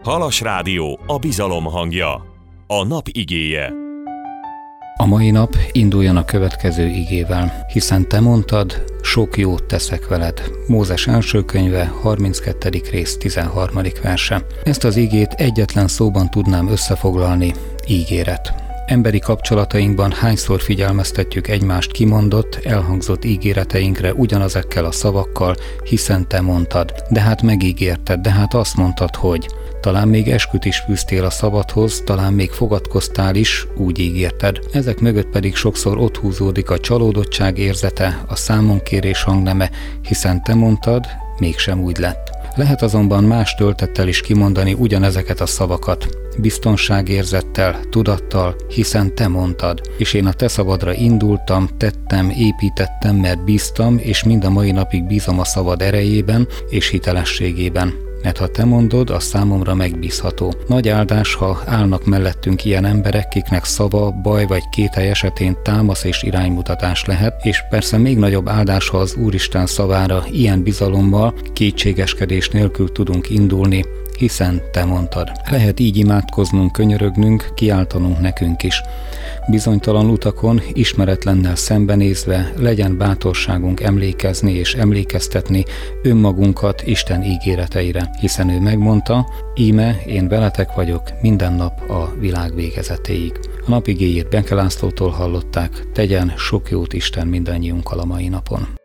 Halas Rádió, a bizalom hangja. A nap igéje. A mai nap induljon a következő igével, hiszen te mondtad, sok jót teszek veled. Mózes első könyve, 32. rész, 13. verse. Ezt az igét egyetlen szóban tudnám összefoglalni: ígéret. Emberi kapcsolatainkban hányszor figyelmeztetjük egymást kimondott, elhangzott ígéreteinkre ugyanezekkel a szavakkal, hiszen te mondtad, de hát megígérted, de hát azt mondtad, hogy. Talán még esküt is fűztél a szavadhoz, talán még fogadkoztál is, úgy ígérted. Ezek mögött pedig sokszor ott húzódik a csalódottság érzete, a számonkérés hangneme, hiszen te mondtad, mégsem úgy lett. Lehet azonban más töltettel is kimondani ugyanezeket a szavakat. Biztonságérzettel, tudattal, hiszen te mondtad, és én a te szavadra indultam, tettem, építettem, mert bíztam, és mind a mai napig bízom a szavad erejében és hitelességében. Mert ha te mondod, az számomra megbízható. Nagy áldás, ha állnak mellettünk ilyen emberek, kiknek szava, baj vagy kételj esetén támasz és iránymutatás lehet, és persze még nagyobb áldás, ha az Úristen szavára ilyen bizalommal, kétségeskedés nélkül tudunk indulni, hiszen te mondtad. Lehet így imádkoznunk, könyörögnünk, kiáltanunk nekünk is. Bizonytalan utakon, ismeretlennel szembenézve legyen bátorságunk emlékezni és emlékeztetni önmagunkat Isten ígéreteire, hiszen ő megmondta, íme én veletek vagyok minden nap a világ végezetéig. A nap igéjét Benke Lászlótól hallották, tegyen sok jót Isten mindannyiunkkal a mai napon.